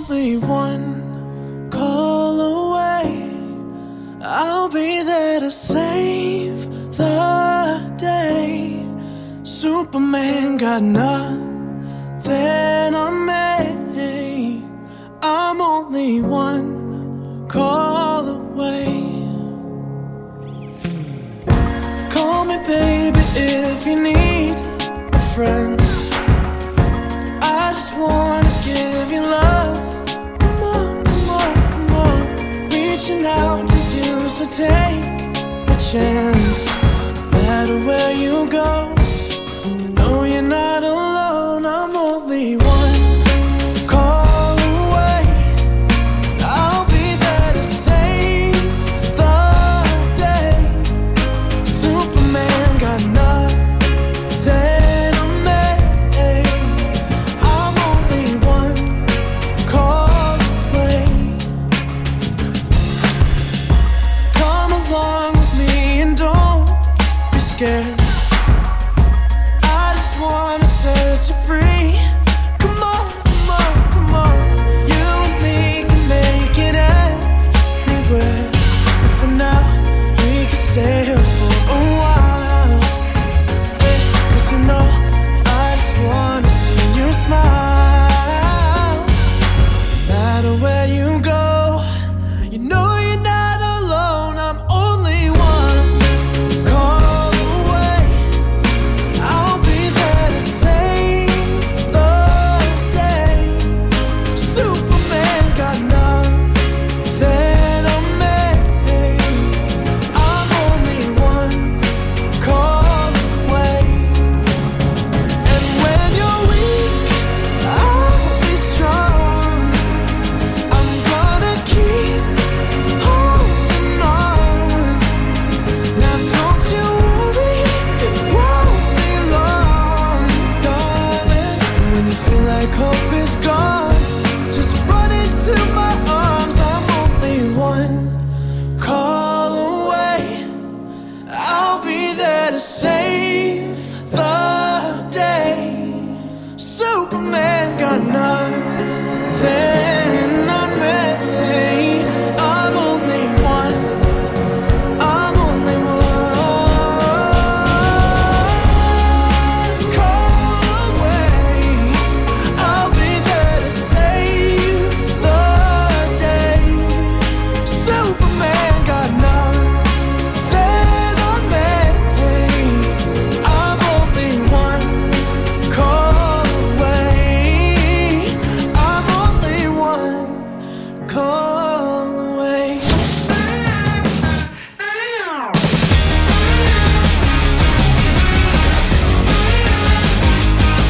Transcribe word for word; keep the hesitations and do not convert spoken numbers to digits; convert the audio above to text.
only one call away. I'll be there to save the day. Superman got nothing on me. I'm only one call away. Call me baby if you need a friend. I just wanna give you love. Come on, come on, come on. Reaching out to you, so take a chance. No matter where you go, you know you're not alone. I'm only one call away. I'll be there to save the day. Superman got nothing on me. I'm only one call away. Come along with me and don't be scared. I just wanna set you free. Come on, come on, come on. You and me can make it anywhere. And for now, we can stay here for a while. Yeah, 'cause you know, I just wanna see you smile. No matter where you go, you know you're not alone. I'm only one call away. I'll be there to save the day. Superman got nothing on me. I'm only one call away. And when you're weak, I'll be strong. I'm gonna keep holding on. Now don't you worry, it won't be long, darling. And when you feel like hope is gone,